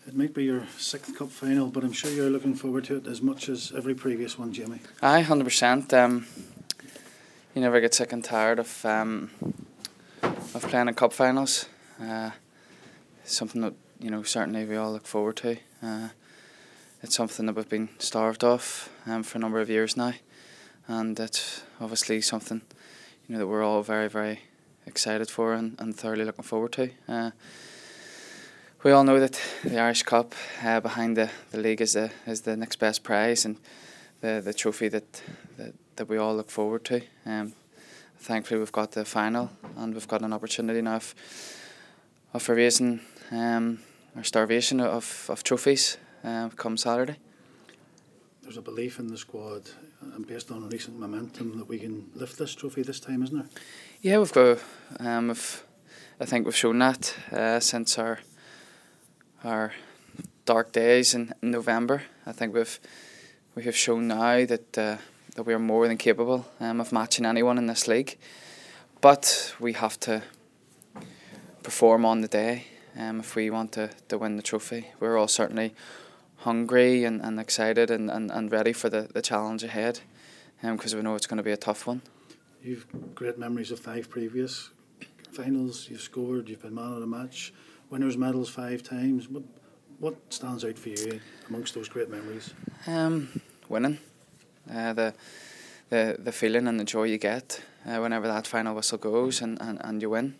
It might be your 6th cup final, but I'm sure you're looking forward to it as much as every previous one, Jimmy. Aye, 100%. You never get sick and tired of playing in cup finals. Something that certainly we all look forward to. It's something that we've been starved of for a number of years now, and it's obviously something that we're all very, very excited for and thoroughly looking forward to. We all know that the Irish Cup behind the league is the next best prize and the trophy that we all look forward to. Thankfully, we've got the final and we've got an opportunity now of erasing our starvation of trophies come Saturday. There's a belief in the squad, and based on recent momentum, that we can lift this trophy this time, isn't there? Yeah, we've got. I think we've shown that since our dark days in November. I think we have shown now that we are more than capable of matching anyone in this league, but we have to perform on the day if we want to win the trophy. We're all certainly hungry and excited and ready for the challenge ahead, because we know it's going to be a tough one. You've great memories of 5 previous finals. You've scored, you've been man of the match, winners' medals 5 times. What stands out for you amongst those great memories? Winning. The feeling and the joy you get whenever that final whistle goes and you win.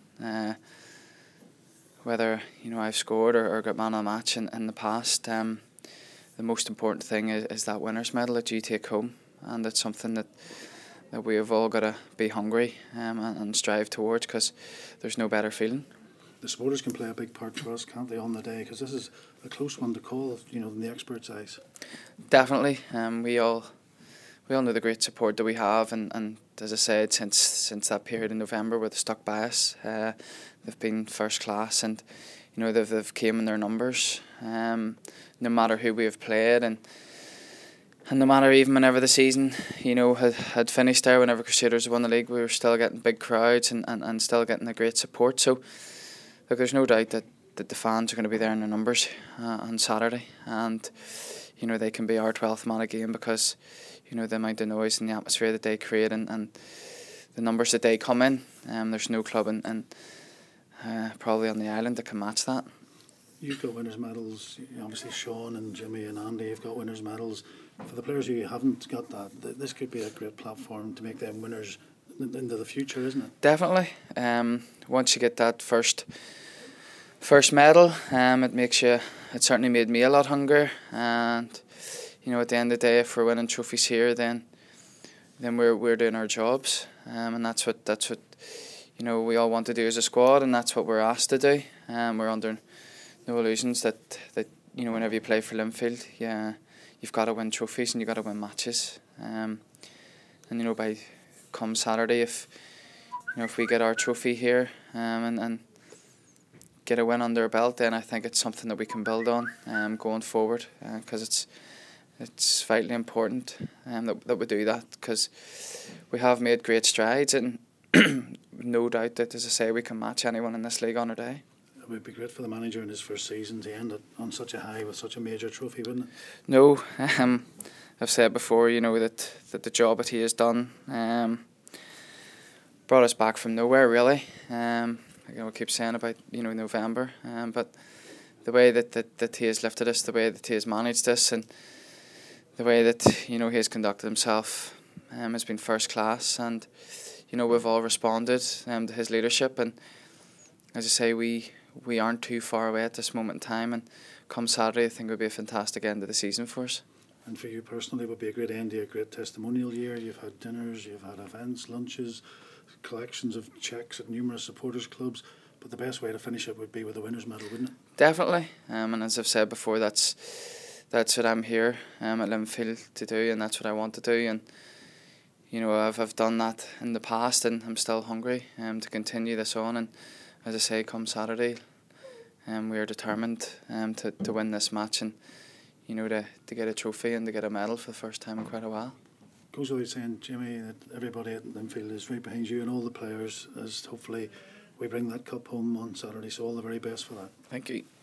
Whether I've scored or got man of the match in the past, the most important thing is that winner's medal that you take home, and it's something that we have all got to be hungry and strive towards, because there's no better feeling. The supporters can play a big part for us, can't they, on the day? Because this is a close one to call, in the experts' eyes. Definitely. We all know the great support that we have, and as I said, since that period in November where they stuck by us, they've been first class, and they've came in their numbers. No matter who we have played, and no matter even whenever the season had finished there, whenever Crusaders won the league, we were still getting big crowds and still getting a great support. So look, there's no doubt that the fans are going to be there in their numbers on Saturday, and they can be our 12th man a game, because the amount of noise and the atmosphere that they create and the numbers that they come in. There's no club and probably on the island that can match that. You've got winners' medals. Obviously Sean and Jimmy and Andy have got winners' medals. For the players who haven't got that, this could be a great platform to make them winners into the future, isn't it? Definitely. Once you get that first medal, it certainly made me a lot hungrier, and at the end of the day, if we're winning trophies here, then we're doing our jobs, and that's what we all want to do as a squad, and that's what we're asked to do. We're under no illusions that whenever you play for Linfield, you've got to win trophies and you've got to win matches. And by come Saturday, if we get our trophy here and get a win under our belt, then I think it's something that we can build on going forward, because it's vitally important that we do that, because we have made great strides, and no doubt that, as I say, we can match anyone in this league on our day. It would be great for the manager in his first season to end it on such a high with such a major trophy, wouldn't it? No, I've said before, that the job that he has done brought us back from nowhere, really. I keep saying about November, but the way that he has lifted us, the way that he has managed us, and the way that he has conducted himself has been first class, and we've all responded to his leadership, and as I say, we aren't too far away at this moment in time, and come Saturday I think it would be a fantastic end of the season for us. And for you personally, it would be a great end to a great testimonial year. You've had dinners, you've had events, lunches, collections of cheques at numerous supporters clubs, but the best way to finish it would be with a winner's medal, wouldn't it? Definitely, and as I've said before, that's what I'm here at Linfield to do, and that's what I want to do, and I've done that in the past, and I'm still hungry to continue this on, and as I say, come Saturday, we are determined to win this match, and to get a trophy and to get a medal for the first time in quite a while. Goes without saying, Jimmy, that everybody at Linfield is right behind you and all the players, as hopefully we bring that cup home on Saturday, so all the very best for that. Thank you.